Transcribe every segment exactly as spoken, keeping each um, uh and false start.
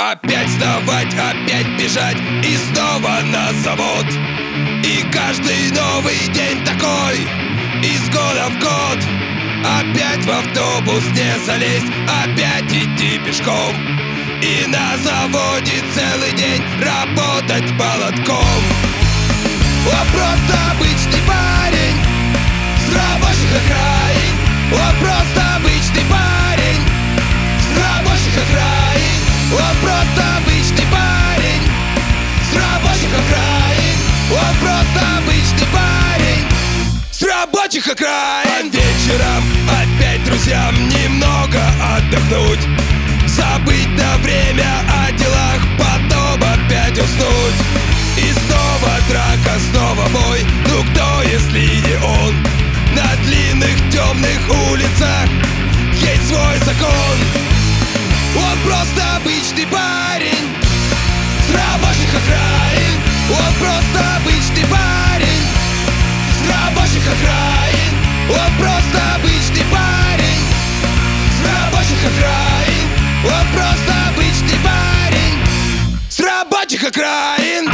Опять вставать, опять бежать и снова на завод. И каждый новый день такой, из года в год. Опять в автобус не залезть, опять идти пешком. И на заводе целый день работать молотком. Он просто обычный парень с рабочих окраин. Он просто обычный парень с рабочих окраин. Он просто обычный парень с рабочих окраин. Он просто обычный парень с рабочих окраин. А вечером опять друзьям немного отдохнуть, забыть на время о делах, потом опять уснуть. И снова драка, снова бой. Ну кто, если не он? На длинных темных улицах есть свой закон. Он просто обычный парень с рабочих окраин. Он просто обычный парень с рабочих окраин. Он просто обычный парень с рабочих окраин. Он просто обычный парень с рабочих окраин.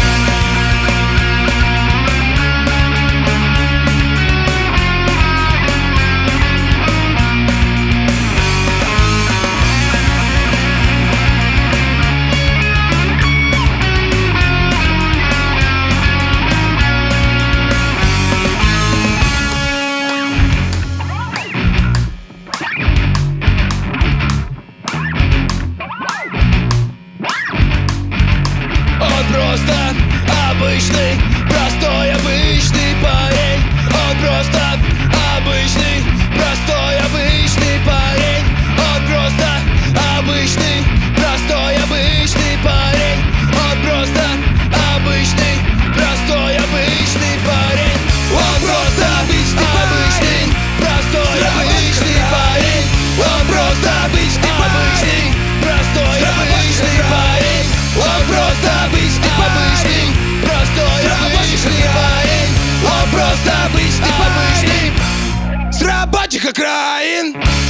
Просто обычный, простой обычный парень. Он просто обычный, простой обычный парень. Он просто обычный, простой обычный парень. Он просто обычный, простой обычный парень. Он просто обычный, простой обычный парень. Он просто обычный, обычный, простой обычный парень. Он просто обычный, обычный, простой обычный парень. Он просто обычный, обычный, с рабочих окраин.